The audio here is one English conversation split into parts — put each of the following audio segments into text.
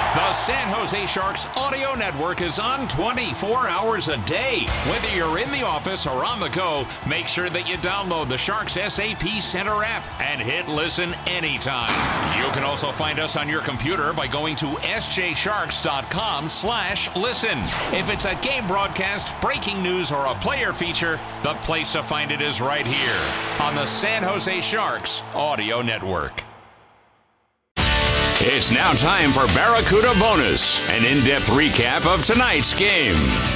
The San Jose Sharks audio network is on 24 hours a day. Whether you're in the office or on the go, make sure that you download the Sharks SAP Center app and hit listen anytime. You can also find us on your computer by going to sjsharks.com/listen. If it's a game broadcast, breaking news, or a player feature, the place to find it is right here on the San Jose Sharks audio network. It's now time for Barracuda Bonus, an in-depth recap of tonight's game.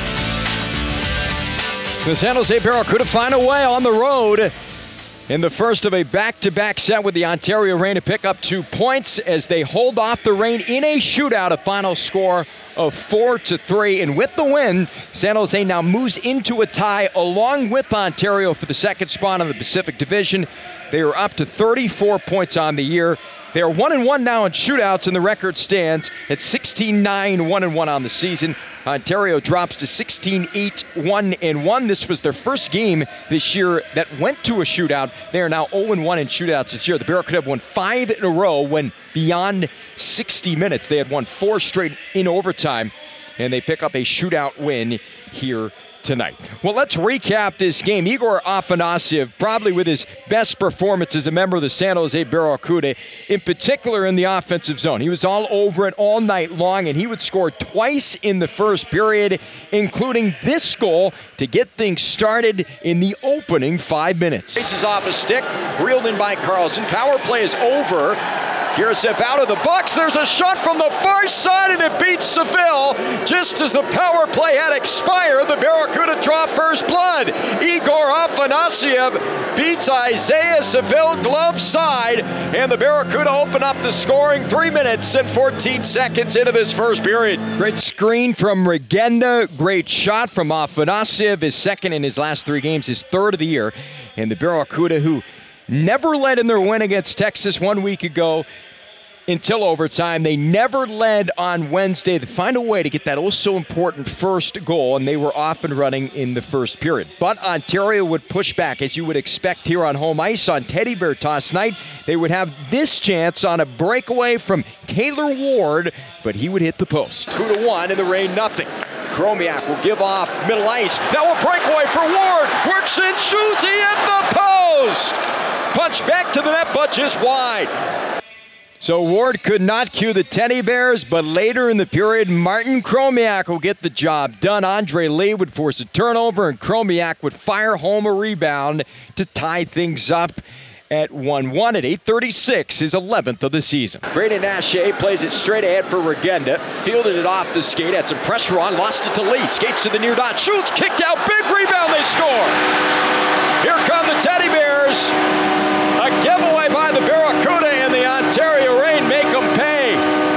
The San Jose Barracuda find a way on the road in the first of a back-to-back set with the Ontario Reign to pick up 2 points as they hold off the Reign in a shootout, a final score of 4-3. And with the win, San Jose now moves into a tie along with Ontario for the second spot in the Pacific Division. They are up to 34 points on the year. They are 1-1 now in shootouts, and the record stands at 16-9, 1-1 on the season. Ontario drops to 16-8, 1-1. This was their first game this year that went to a shootout. They are now 0-1 in shootouts this year. The Barracuda have won 5 in a row when beyond 60 minutes. They had won 4 straight in overtime, and they pick up a shootout win here tonight. Well, let's recap this game. Igor Afanasyev, probably with his best performance as a member of the San Jose Barracuda, in particular in the offensive zone. He was all over it all night long, and he would score twice in the first period, including this goal to get things started in the opening 5 minutes. Faces off a stick, reeled in by Carlson. Power play is over. Kirsev out of the box. There's a shot from the far side, and it beats Seville. Just as the power play had expired, the Barracuda draw first blood. Igor Afanasyev beats Isaiah Seville glove side, and the Barracuda open up the scoring 3 minutes and 14 seconds into this first period. Great screen from Regenda. Great shot from Afanasyev, his second in his last 3 games, his third of the year. And the Barracuda, who never led in their win against Texas 1 week ago until overtime. They never led on Wednesday. They find a way to get that also important first goal, and they were off and running in the first period. But Ontario would push back, as you would expect here on home ice on Teddy Bear Toss night. They would have this chance on a breakaway from Taylor Ward, but he would hit the post. 2-1 in the Reign, nothing. Chromiak will give off middle ice. Now a breakaway for Ward. Works in, shoots, he hit the post. Punch back to the net, but just wide. So Ward could not cue the Teddy Bears, but later in the period, Martin Chromiak will get the job done. Andre Lee would force a turnover, and Chromiak would fire home a rebound to tie things up at 1-1 at 8:36, his 11th of the season. Braden Ashe plays it straight ahead for Regenda. Fielded it off the skate, had some pressure on, lost it to Lee. Skates to the near dot, shoots, kicked out, big rebound, they score! Here come the Teddy Bears. A giveaway by the Barracuda, and the Ontario Reign make them pay.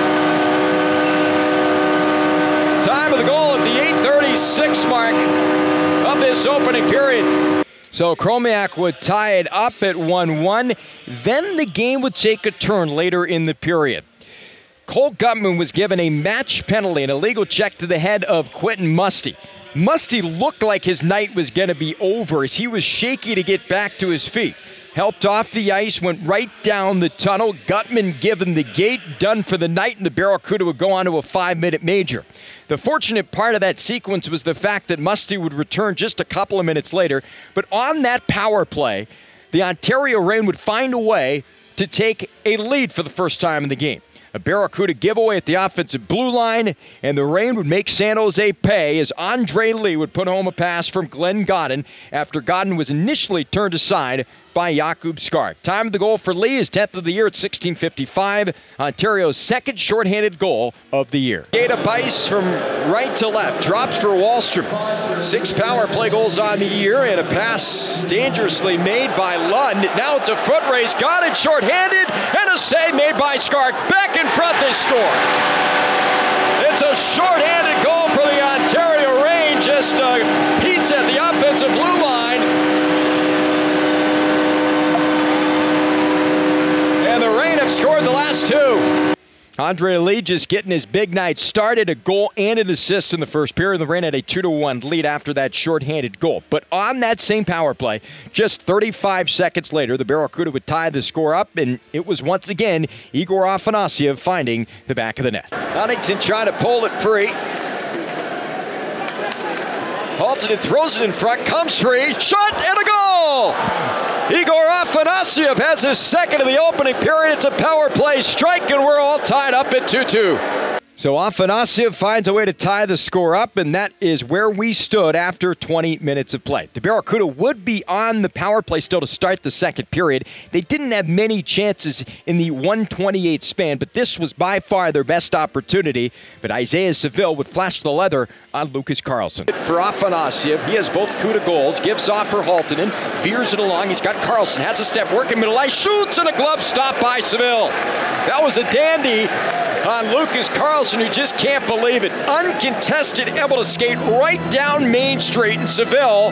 Time of the goal at the 8:36 mark of this opening period. So Chromiak would tie it up at 1-1. Then the game would take a turn later in the period. Cole Gutman was given a match penalty, an illegal check to the head of Quentin Musty. Musty looked like his night was going to be over as he was shaky to get back to his feet. Helped off the ice, went right down the tunnel. Gutman given the gate, done for the night, and the Barracuda would go on to a 5-minute major. The fortunate part of that sequence was the fact that Musty would return just a couple of minutes later. But on that power play, the Ontario Reign would find a way to take a lead for the first time in the game. A Barracuda giveaway at the offensive blue line, and the Reign would make San Jose pay as Andre Lee would put home a pass from Glenn Godden after Godden was initially turned aside by Jakub Skark. Time of the goal for Lee is 10th of the year at 16:55. Ontario's second shorthanded goal of the year. Gate up ice from right to left. Drops for Wallstrom. 6 power play goals on the year, and a pass dangerously made by Lund. Now it's a foot race. Got it shorthanded, and a save made by Skark. Back in front, they score. It's a shorthanded goal for the Ontario Reign. Just pizza at the offensive blue line. And the Reign have scored the last 2. Andre Lee just getting his big night started, a goal and an assist in the first period. The Reign had a 2-1 lead after that shorthanded goal. But on that same power play, just 35 seconds later, the Barracuda would tie the score up, and it was once again Igor Afanasyev finding the back of the net. Huntington trying to pull it free. Halton throws it in front, comes free, shot, and a goal! Igor Afanasyev has his second of the opening period. It's a power play strike, and we're all tied up at 2-2. So Afanasyev finds a way to tie the score up, and that is where we stood after 20 minutes of play. The Barracuda would be on the power play still to start the second period. They didn't have many chances in the 1:28 span, but this was by far their best opportunity. But Isaiah Seville would flash the leather on Lucas Carlson. For Afanasyev, he has both Cuda goals, gives off for Haltinen, veers it along. He's got Carlson, has a step, working middle ice, shoots, and a glove stop by Seville. That was a dandy on Lucas Carlson, who just can't believe it. Uncontested, able to skate right down Main Street, and Seville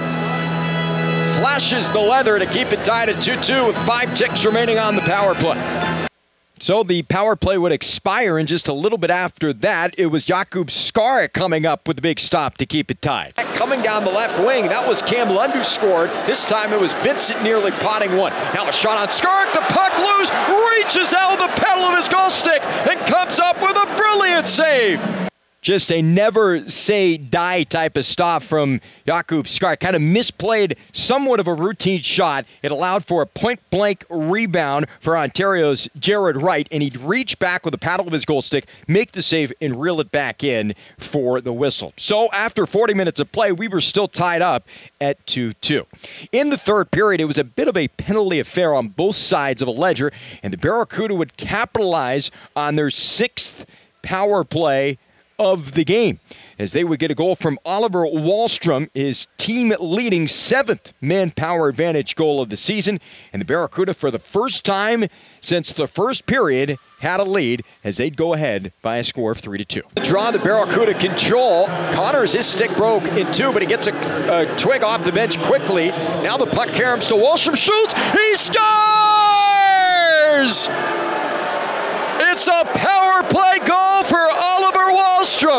flashes the leather to keep it tied at 2-2 with 5 ticks remaining on the power play. So the power play would expire, and just a little bit after that, it was Jakub Skarek coming up with the big stop to keep it tied. Coming down the left wing, that was Cam Lund who scored. This time it was Vincent nearly potting one. Now a shot on Skarek, the puck loose, reaches out the pedal of his goal stick, and comes up with a brilliant save. Just a never-say-die type of stop from Jakub Skarek. Kind of misplayed somewhat of a routine shot. It allowed for a point-blank rebound for Ontario's Jared Wright, and he'd reach back with the paddle of his goal stick, make the save, and reel it back in for the whistle. So after 40 minutes of play, we were still tied up at 2-2. In the third period, it was a bit of a penalty affair on both sides of a ledger, and the Barracuda would capitalize on their 6th power play of the game, as they would get a goal from Oliver Wahlstrom, his team-leading 7th manpower advantage goal of the season. And the Barracuda, for the first time since the first period, had a lead as they'd go ahead by a score of 3-2. The draw, the Barracuda control. Connors, his stick broke in two, but he gets a twig off the bench quickly. Now the puck caroms to Wahlstrom, shoots, he scores! It's a power play goal for Oliver Wahlstrom.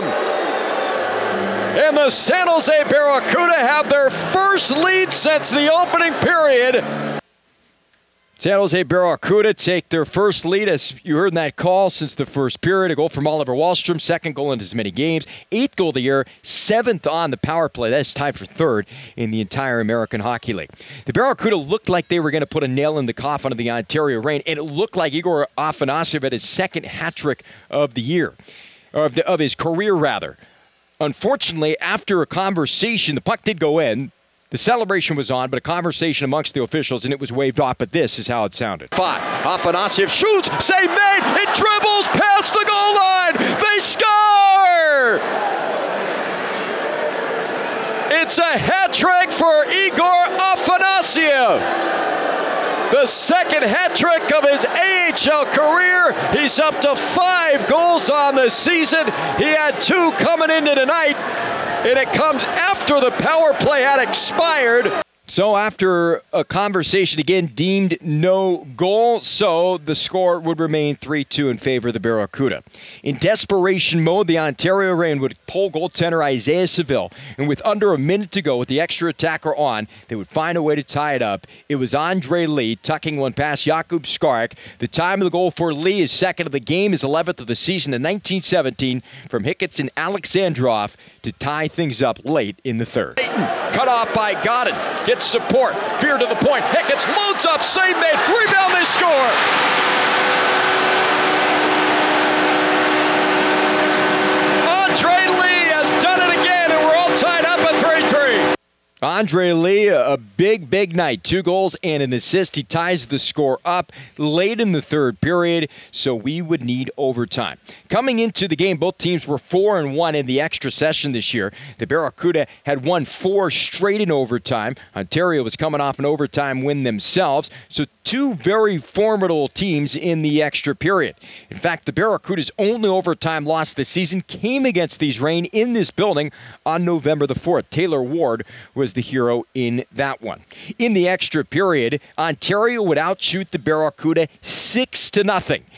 And the San Jose Barracuda have their first lead since the opening period. San Jose Barracuda take their first lead, as you heard in that call, since the first period. A goal from Oliver Wahlstrom, 2nd goal in as many games, 8th goal of the year, 7th on the power play. That's tied for 3rd in the entire American Hockey League. The Barracuda looked like they were going to put a nail in the coffin of the Ontario Reign, and it looked like Igor Afanasyev had his 2nd hat trick of the year, of his career rather. Unfortunately, after a conversation, the puck did go in. The celebration was on, but a conversation amongst the officials, and it was waved off, but this is how it sounded. 5. Afanasyev shoots, save made, it dribbles past the goal line, they score! It's a hat trick for Igor Afanasyev. The 2nd hat trick of his AHL career. He's up to 5 goals on the season. He had 2 coming into tonight, and it comes after the power play had expired. So after a conversation, again, deemed no goal, so the score would remain 3-2 in favor of the Barracuda. In desperation mode, the Ontario Reign would pull goaltender Isaiah Seville, and with under a minute to go with the extra attacker on, they would find a way to tie it up. It was Andre Lee tucking one past Jakub Skarek. The time of the goal for Lee is 2nd of the game, his 11th of the season in 1917 from Hicketts and Alexandrov to tie things up late in the 3rd. Cut off by Godin. Gets support. Veer to the point. Hicketts loads up. Save made. Rebound. They score. Andre Lee has done it again, and we're all tied up at 3-3. Andre Lee, a big night. 2 goals and an assist. He ties the score up late in the 3rd period, so we would need overtime. Coming into the game, both teams were 4-1 in the extra session this year. The Barracuda had won 4 straight in overtime. Ontario was coming off an overtime win themselves, so 2 very formidable teams in the extra period. In fact, the Barracuda's only overtime loss this season came against these Reign in this building on November the 4th. Taylor Ward was the hero in that one. In the extra period, Ontario would outshoot the Barracuda 6-0.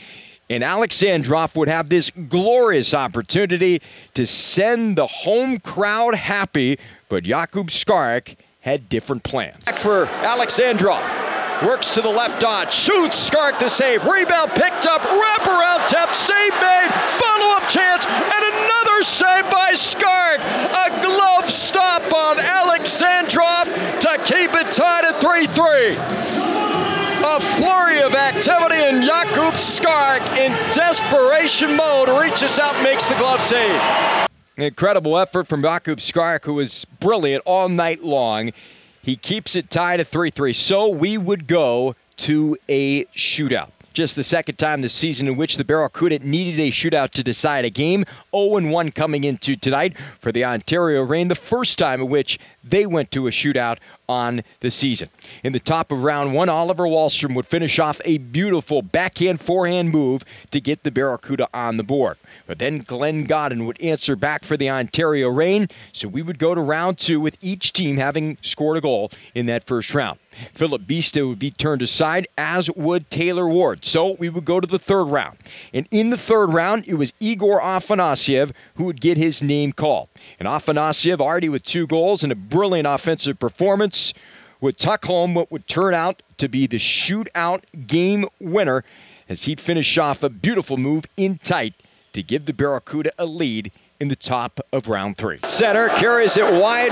And Alexandrov would have this glorious opportunity to send the home crowd happy, but Jakub Skarek had different plans. Back for Alexandrov. Works to the left dot, shoots, Skarek the save, rebound picked up, wraparound tap, save made, follow-up chance, and another save by Skarek. A glove stop on Alexandrov to keep it tied at 3-3. A flurry of activity, and Jakub Skarek in desperation mode reaches out and makes the glove save. Incredible effort from Jakub Skarek, who was brilliant all night long. He keeps it tied at 3-3. So we would go to a shootout. Just the second time this season in which the Barracuda needed a shootout to decide a game. 0-1 coming into tonight for the Ontario Reign. The first time in which they went to a shootout on the season. In the top of round one, Oliver Wahlstrom would finish off a beautiful backhand-forehand move to get the Barracuda on the board. But then Glenn Godden would answer back for the Ontario Reign, so we would go to round two with each team having scored a goal in that first round. Philip Bista would be turned aside, as would Taylor Ward. So we would go to the third round. And in the third round, it was Igor Afanasyev who would get his name called. And Afanasyev, already with 2 goals and a brilliant offensive performance, would tuck home what would turn out to be the shootout game winner, as he'd finish off a beautiful move in tight to give the Barracuda a lead in the top of round 3. Center carries it wide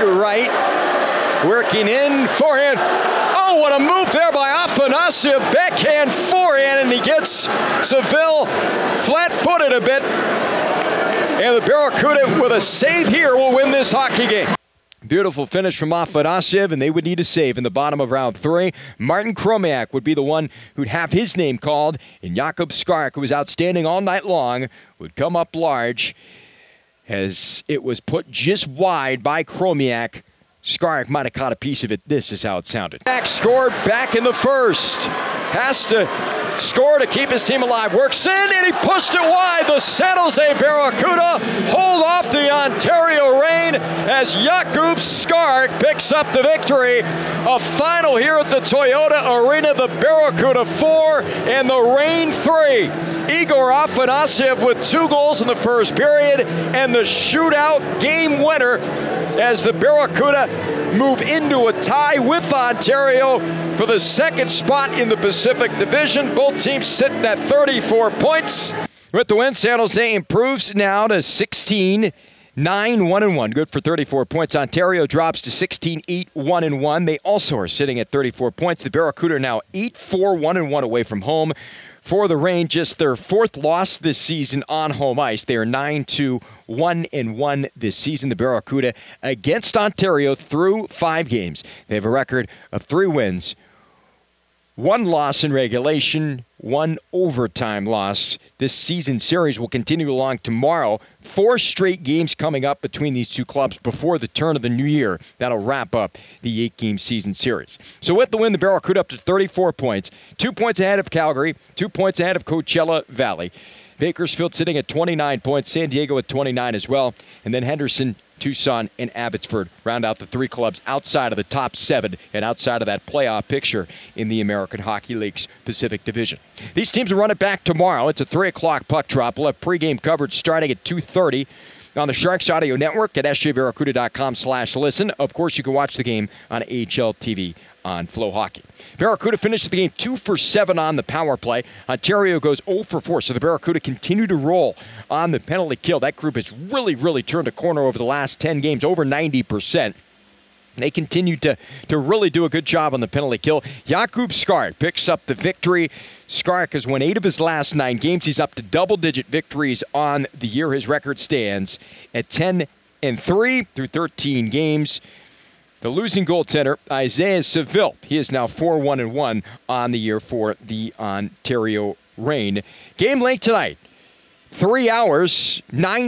right, working in, forehand. Oh, what a move there by Afanasyev, backhand forehand, and he gets Seville flat-footed a bit. And the Barracuda, with a save here, will win this hockey game. Beautiful finish from Afanasyev, and they would need a save in the bottom of round 3. Martin Chromiak would be the one who'd have his name called, and Jakub Skarek, who was outstanding all night long, would come up large as it was put just wide by Chromiak. Skarek might have caught a piece of it. This is how it sounded. Back scored back in the first. Has to score to keep his team alive. Works in, and he pushed it wide. The San Jose Barracuda hold off the Ontario Reign as Jakub Skarek picks up the victory. A final here at the Toyota Arena. The Barracuda 4 and the Reign 3. Igor Afanasyev with 2 goals in the first period, and the shootout game winner as the Barracuda move into a tie with Ontario for the second spot in the Pacific Division. Both teams sitting at 34 points. With the win, San Jose improves now to 16-9-1-1. Good for 34 points. Ontario drops to 16-8-1-1. They also are sitting at 34 points. The Barracuda are now 8-4-1-1 away from home. For the Reign, just their 4th loss this season on home ice. They are 9-1-1 this season. The Barracuda against Ontario through 5 games. They have a record of 3 wins, 1 loss in regulation, 1 overtime loss. This season series will continue along tomorrow. 4 straight games coming up between these two clubs before the turn of the new year. That'll wrap up the 8-game season series. So with the win, the Barracuda up to 34 points. 2 points ahead of Calgary, 2 points ahead of Coachella Valley. Bakersfield sitting at 29 points, San Diego at 29 as well, and then Henderson, Tucson, and Abbotsford round out the 3 clubs outside of the top 7 and outside of that playoff picture in the American Hockey League's Pacific Division. These teams will run it back tomorrow. It's a 3 o'clock puck drop. We'll have pregame coverage starting at 2:30 on the Sharks Audio Network at sjbarracuda.com/listen. Of course, you can watch the game on AHL TV on Flow Hockey. Barracuda finished the game 2 for 7 on the power play. Ontario goes 0 for 4, so the Barracuda continue to roll on the penalty kill. That group has really turned a corner over the last 10 games, over 90%. They continue to really do a good job on the penalty kill. Jakub Skarek picks up the victory. Skarek has won 8 of his last 9 games. He's up to double-digit victories on the year. His record stands at 10-3 through 13 games. The losing goaltender, Isaiah Seville, he is now 4-1-1 on the year for the Ontario Reign. Game late tonight. 3 hours,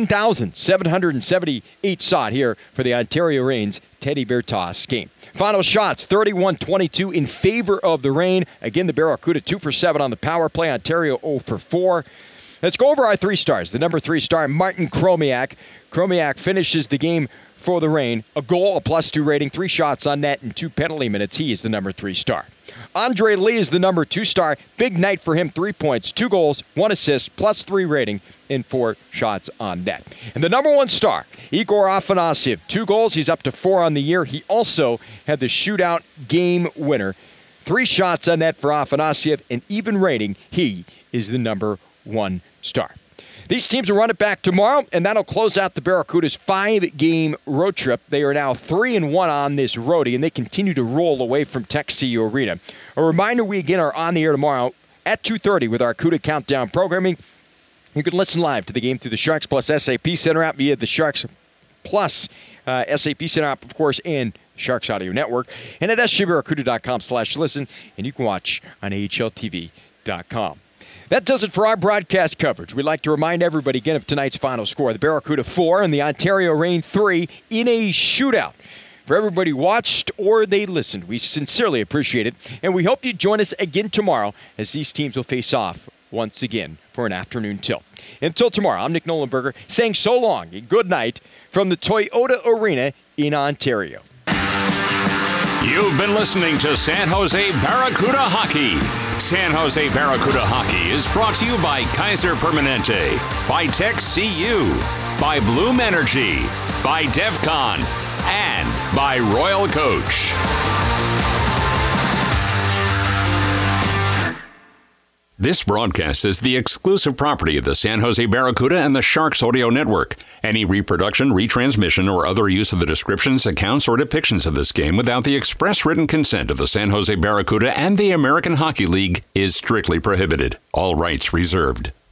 9,778 saw it here for the Ontario Reign's Teddy Bear Toss game. Final shots, 31-22 in favor of the Reign. Again, the Barracuda 2 for 7 on the power play. Ontario 0 for 4. Let's go over our 3 stars. The number 3 star, Martin Chromiak. Chromiak finishes the game for the Reign. A goal, a +2 rating, 3 shots on net, and 2 penalty minutes. He is the number 3 star. Andre Lee is the number 2 star. Big night for him, 3 points, 2 goals, 1 assist, plus 3 rating, and 4 shots on net. And the number 1 star, Igor Afanasyev, 2 goals. He's up to 4 on the year. He also had the shootout game winner. 3 shots on net for Afanasyev, and even rating, he is the number 1 star. These teams will run it back tomorrow, and that'll close out the Barracudas' 5-game road trip. They are now 3-1 on this roadie, and they continue to roll away from Tech CU Arena. A reminder, we again are on the air tomorrow at 2:30 with our CUDA Countdown programming. You can listen live to the game through the Sharks Plus SAP Center app via the Sharks Plus SAP Center app, of course, and Sharks Audio Network, and at sjbarracuda.com/listen, and you can watch on ahltv.com. That does it for our broadcast coverage. We'd like to remind everybody again of tonight's final score. The Barracuda 4 and the Ontario Reign 3 in a shootout. For everybody who watched or they listened, we sincerely appreciate it. And we hope you join us again tomorrow as these teams will face off once again for an afternoon tilt. Until tomorrow, I'm Nick Nolenberger saying so long and good night from the Toyota Arena in Ontario. You've been listening to San Jose Barracuda Hockey. San Jose Barracuda Hockey is brought to you by Kaiser Permanente, by Tech CU, by Bloom Energy, by DEFCON, and by Royal Coach. This broadcast is the exclusive property of the San Jose Barracuda and the Sharks Audio Network. Any reproduction, retransmission, or other use of the descriptions, accounts, or depictions of this game without the express written consent of the San Jose Barracuda and the American Hockey League is strictly prohibited. All rights reserved.